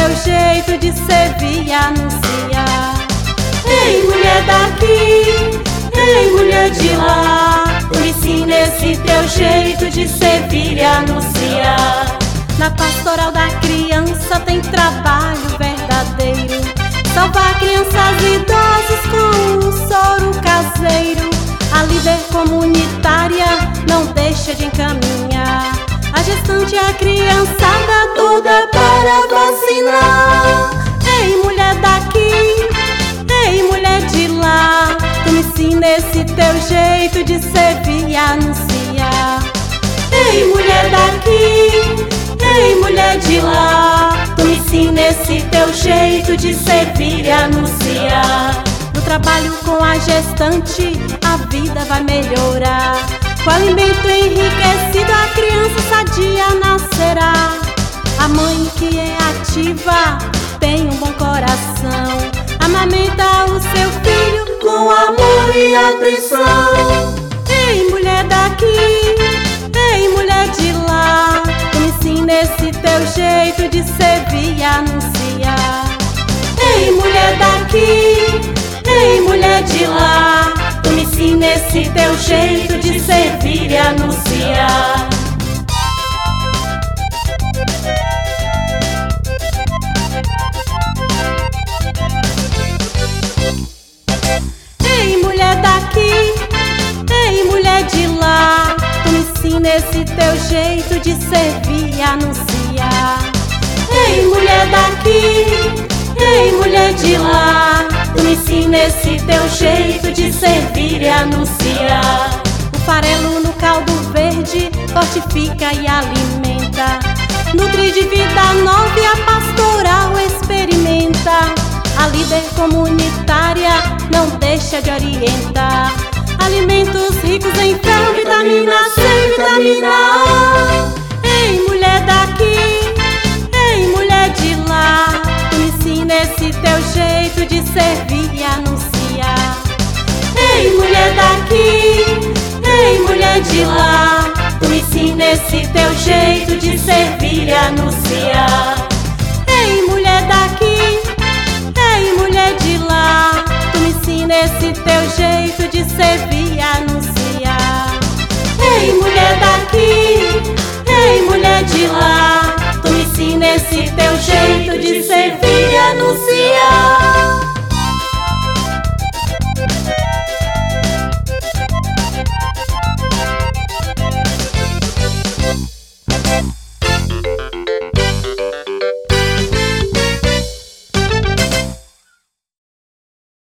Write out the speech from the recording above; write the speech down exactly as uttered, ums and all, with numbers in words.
teu jeito de servir e anunciar. Ei, mulher daqui, ei, mulher de lá, me ensina esse teu jeito de servir e anunciar. Na pastoral da criança tem trabalho verdadeiro, salvar crianças e idosos com um soro caseiro. A líder comunitária não deixa de encaminhar a gestante e a criançada toda para vacinar. Ei, mulher daqui, ei, mulher de lá, tu me ensina esse teu jeito de servir e anunciar. Ei, mulher daqui, ei, mulher de lá, tu me ensina esse teu jeito de servir e anunciar. No trabalho com a gestante, a vida vai melhorar. Com alimento enriquecido, a criança sadia nascerá. A mãe que é ativa tem um bom coração, amamenta o seu filho com amor e atenção. Ei, mulher daqui, ei, mulher de lá, tu me ensina esse teu jeito de servir e anunciar. Ei, mulher daqui, ei, mulher de lá, tu me ensina esse teu jeito de servir e anunciar. Ei, mulher daqui, ei, mulher de lá, tu me ensina esse teu jeito de servir e anunciar. Ei, mulher daqui, ei, mulher de lá, tu me ensina esse teu jeito de servir e anunciar. O farelo no caldo verde fortifica e alimenta, nutre de vida nova e a pastoral experimenta. A líder comunitária não deixa de orientar alimentos ricos em ferro, vitamina C e vitamina A. Ei, mulher daqui, ei, mulher de lá, tu me ensina esse teu jeito de servir e anunciar. Ei, mulher daqui, ei, mulher de lá, tu me ensina esse teu jeito de servir e anunciar. Ei, mulher daqui, ei, mulher de lá, tu me ensina esse teu jeito de servir e anunciar. Ei, mulher daqui, ei, mulher de lá,